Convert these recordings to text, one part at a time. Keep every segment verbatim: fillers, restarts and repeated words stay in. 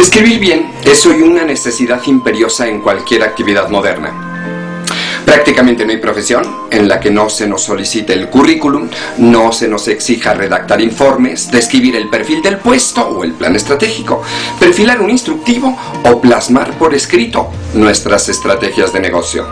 Escribir bien es hoy una necesidad imperiosa en cualquier actividad moderna. Prácticamente no hay profesión en la que no se nos solicite el currículum, no se nos exija redactar informes, describir el perfil del puesto o el plan estratégico, perfilar un instructivo o plasmar por escrito nuestras estrategias de negocio.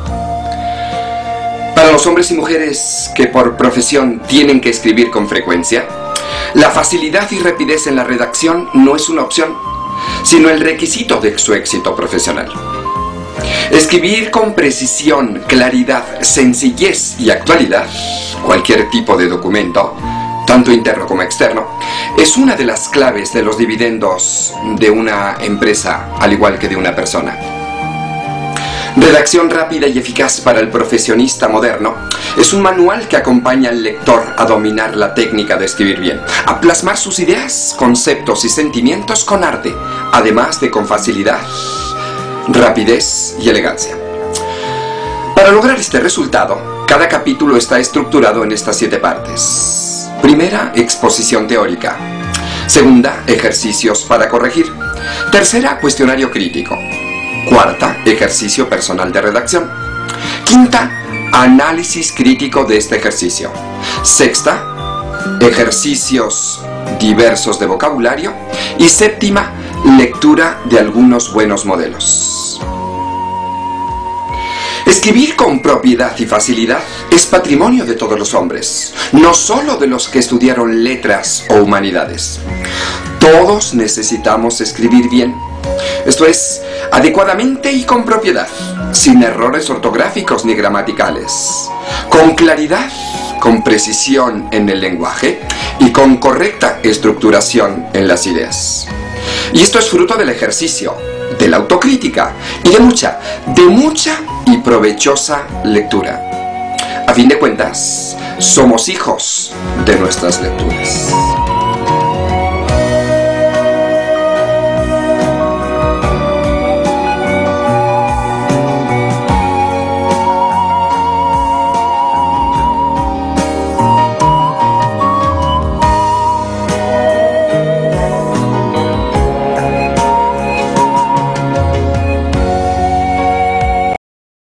Para los hombres y mujeres que por profesión tienen que escribir con frecuencia, la facilidad y rapidez en la redacción no es una opción, sino el requisito de su éxito profesional. Escribir con precisión, claridad, sencillez y actualidad cualquier tipo de documento, tanto interno como externo, es una de las claves de los dividendos de una empresa, al igual que de una persona. Redacción rápida y eficaz para el profesionista moderno es un manual que acompaña al lector a dominar la técnica de escribir bien, a plasmar sus ideas, conceptos y sentimientos con arte, además de con facilidad, rapidez y elegancia. Para lograr este resultado, cada capítulo está estructurado en estas siete partes. Primera, exposición teórica. Segunda, ejercicios para corregir. Tercera, cuestionario crítico. Cuarta, ejercicio personal de redacción. Quinta, análisis crítico de este ejercicio. Sexta, ejercicios diversos de vocabulario. Y séptima, lectura de algunos buenos modelos. Escribir con propiedad y facilidad es patrimonio de todos los hombres, no solo de los que estudiaron letras o humanidades. Todos necesitamos escribir bien, esto es, adecuadamente y con propiedad, sin errores ortográficos ni gramaticales, con claridad, con precisión en el lenguaje y con correcta estructuración en las ideas. Y esto es fruto del ejercicio, de la autocrítica y de mucha, de mucha y provechosa lectura. A fin de cuentas, somos hijos de nuestras lecturas.